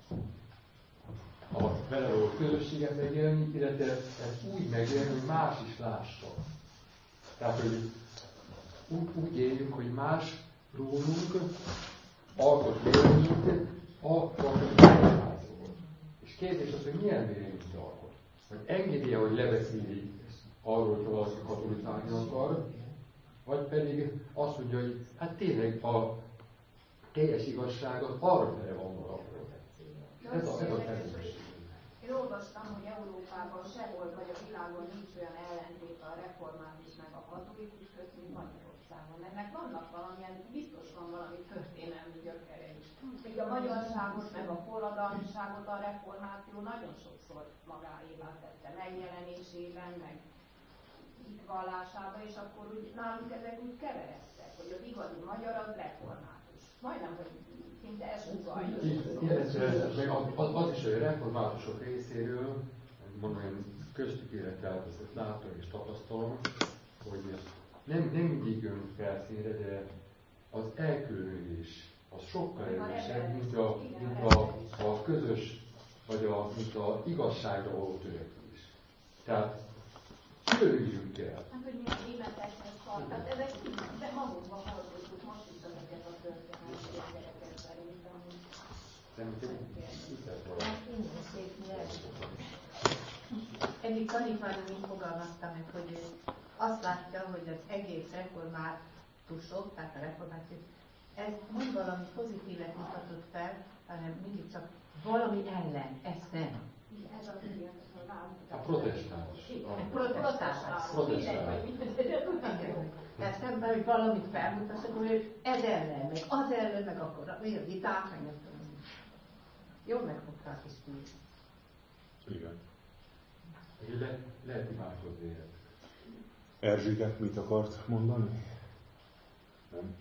a vele való közösséget megélni, illetve ezt úgy megélni, hogy más is lássa. Tehát, hogy úgy, úgy éljünk, hogy más rólunk alkot véleményt a katolikus egyházról. És kérdés az, hogy milyen véleményt alkot. Hogy engedje, hogy lebeszéli arról, hogy valaki katolizálni akar, vagy pedig azt mondja, hogy hát tényleg a teljes igazság az arra fele van valahol. Ez a, ez a természetesség. Én olvastam, hogy Európában sehol vagy a világon nincs olyan ellentét a református meg a katolikus között, mint Magyarországon. Ennek vannak valamilyen, biztos van valami történelmi gyökere is. Még a magyarságot meg a forradalmiságot a reformáció nagyon sokszor magáévá tette, megjelenésében, meg hitvallásában, és akkor úgy, nálunk ezek úgy keveredtek, hogy az igazi magyar az református. Majdnem, hogy szinte ez ugalja. Illetve az, az is, hogy a reformátusok részéről, mondom, én köztük élettel ezt látom és tapasztalom, hogy nem, nem mindig jön felszínre, de az elkülönülés az sokkal erősebb, mint a, mint a, a közös, vagy a, mint a igazságra való törekvés. Tehát különüljünk el. Hát, hogy mi a németeknek van, tehát ezek de magunkban hallottuk most is ezeket a történeteket szerintem. Hát innen szép nyelv. Egyik tanítványom így fogalmazta meg, hogy ő azt látja, hogy az egész reformátusok, tehát a reformáció, ez nem valami pozitívet mutatott fel, hanem mindig csak valami ellen, ezt nem. Ez az ilyen, a protestáns. A protestáns. Tehát szemben, hogy valamit felmutassak, hogy ez ellen, meg az ellen, meg akkor mi a viták, meg nem tudom. Jól megfogta a kis tűz. Igen. Le, lehet imádkozni. Erzsébet mit akart mondani? Nem?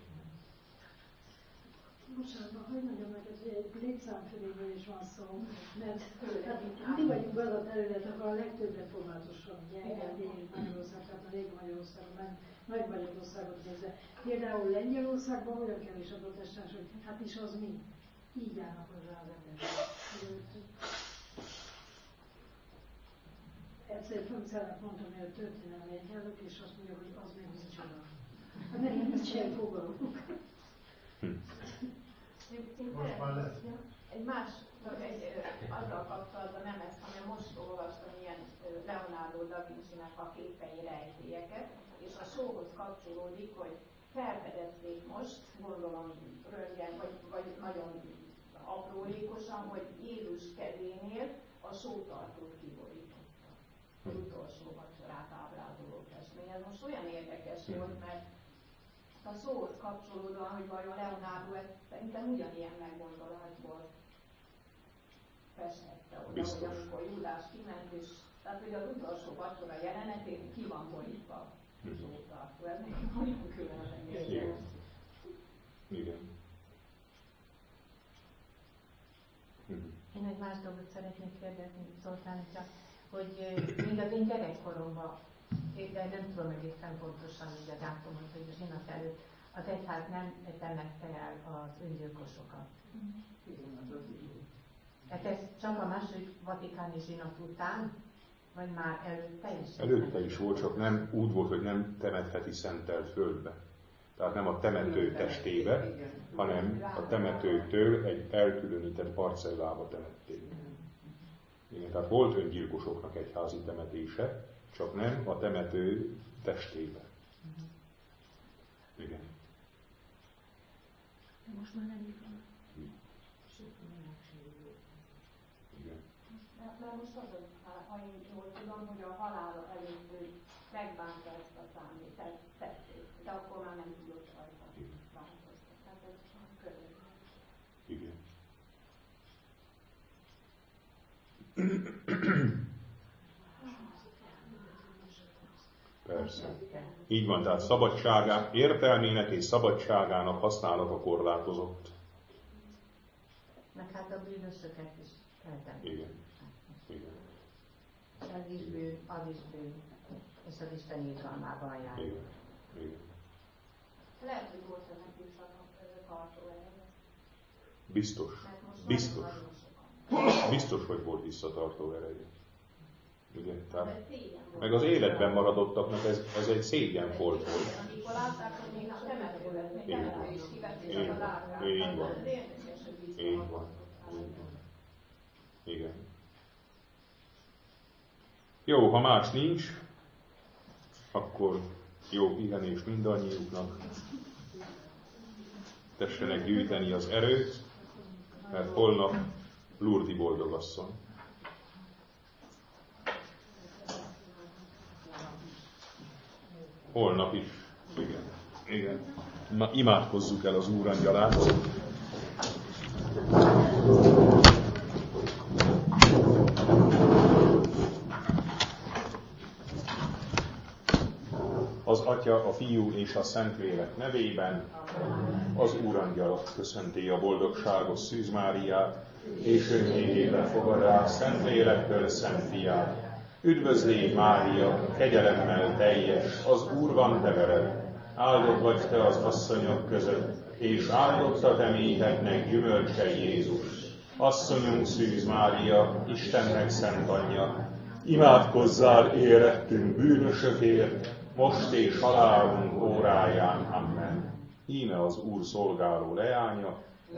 Bocsánat, hogy mondjam meg, hogy egy létszámfölényről is van szó, mert hát, mi vagyunk az a terület, ahol a legtöbb református van, ugye, engedélyünk Magyarország, tehát a régi Magyarországon, Nagy Magyarországot nézve. Például Lengyelországban olyan kevés a protestáns, hogy hát is az mi? Így állnak hozzá az emberek. Egyszer Fönkcelnek mondtam, hogy a történelmi egyházak, és azt mondja, hogy az meg micsoda. Hát nekem ez sem fogalmuk. Most már lesz. Egy más, egy, azzal kapcsolatban nem ezt, hanem most olvastam ilyen Leonardo da Vinci-nek a képei rejtélyeket, és a showhoz kapcsolódik, hogy felfedezték most, gondolom röntgen, vagy, vagy nagyon aprólékosan, hogy Jézus kezénél a sótartót kiborította. Az utolsó vacsorát ábrázoló festmény. Ez most olyan érdekes volt, mert a szóhoz kapcsolódóan, hogy vajon Leonardo ezt szerintem ugyanilyen meggondolásból festhette oda, biztos. Hogy amikor Júdás kiment, és tehát, hogy az utolsó vacsora jelenetén ki van borítva a sótartó. Ez még nagyon különleges. Igen. Igen. Én egy más dolgot szeretnék kérdezni, Zoltán, csak, hogy még az én gyerekkoromban, de nem tudom egészen pontosan így a dátumot, hogy a zsinat előtt az egyház nem temette el az öngyilkosokat. Hát ez csak a második vatikáni zsinat után, vagy már előtte is? Előtte is volt, csak nem úgy volt, hogy nem temetheti szentelt földbe. Tehát nem a temető testébe, hanem a temetőtől egy elkülönített parcellába temették. Igen, tehát volt öngyilkosoknak egyházi temetése, csak nem a temető testébe. Igen. Most már nem így van. Igen. Mert most az, ha én jól tudom, hogy a halála előtt ő megbánta ezt a számít, tették, de akkor már nem tudott rajta változtatni. Tehát ez közös. Igen. Persze. Így van, tehát szabadságá, értelmének és szabadságának használata korlátozott. Meg hát a bűnösöket is eltenni. Igen. Igen. Ez is bűn, az is bűn, és az Isten irgalmában jár. Igen. Igen. Lehet, hogy volt ennek visszatartó ereje. Biztos. Biztos. Biztos, hogy volt visszatartó ereje. Igen, tehát meg az életben maradottaknak ez, ez egy szégyen volt. Amikor látták, hogy még a temetőlet, még temető is kivették az árkát. Így van. Így van. Igen. Jó, ha más nincs, akkor jó pihenés mindannyiuknak. Tessenek gyűjteni az erőt, mert holnap Lurdi boldogasszony. Holnap is. Igen. Igen. Na, imádkozzuk el az Úrangyalát. Az Atya, a Fiú és a Szentlélek nevében az Úrangyalat köszönti a boldogságos Szűz Máriát, és önségébe fogadás Szentlélektől Szent Fiát. Üdvözlégy Mária, kegyelemmel teljes, az Úr van te veled. Áldott vagy te az asszonyok között, és áldott a te méhednek gyümölcse Jézus. Asszonyunk Szűz Mária, Istennek szent anyja, imádkozzál érettünk bűnösökért, most és halálunk óráján. Amen. Íme az Úr szolgáló leánya,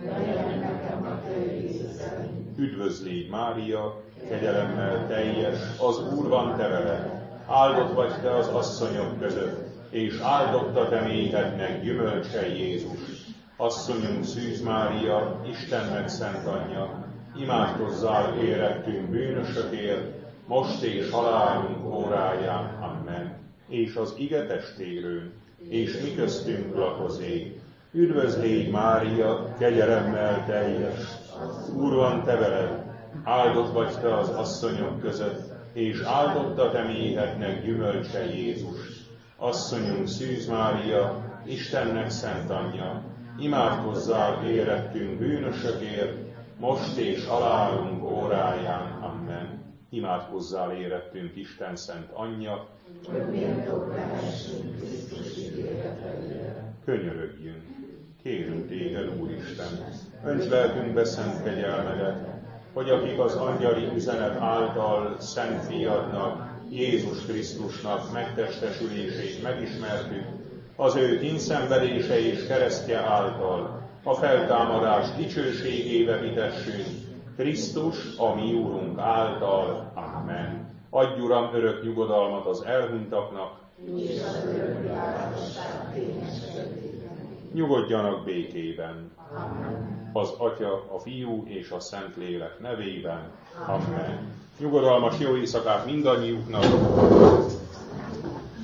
üdvözlégy Mária, kegyelemmel teljes, az Úr van te veled. Áldott vagy te az asszonyok között, és áldott a te méhednek gyümölcse Jézus. Asszonyunk Szűz Mária, Istennek szent anyja, imádkozzál érettünk bűnösökért, most és halálunk óráján. Amen. És az ige testérőn, és mi köztünk lakozék. Üdvözlégy Mária, kegyelemmel teljes, Úr van te veled. Áldott vagy te az asszonyok között, és áldott a te méhednek gyümölcse Jézus. Asszonyunk Szűz Mária, Istennek szent anyja, imádkozzál érettünk bűnösökért, most és halálunk óráján. Amen. Imádkozzál érettünk Isten szent anyja, könyörögjünk, kérünk téged, Úristen, önts lelkünkbe szent kegyelmedet, hogy akik az angyali üzenet által Szent Fiadnak, Jézus Krisztusnak megtestesülését megismertük, az ő kínszenvedése és keresztje által a feltámadás dicsőségébe vitessünk, Krisztus, a mi Úrunk által. Amen. Adj, Uram, örök nyugodalmat az elhunytaknak, nyugodjanak békében. Az Atya, a Fiú és a Szentlélek nevében. Amen. Nyugodalmas jó éjszakát mindannyiuknak.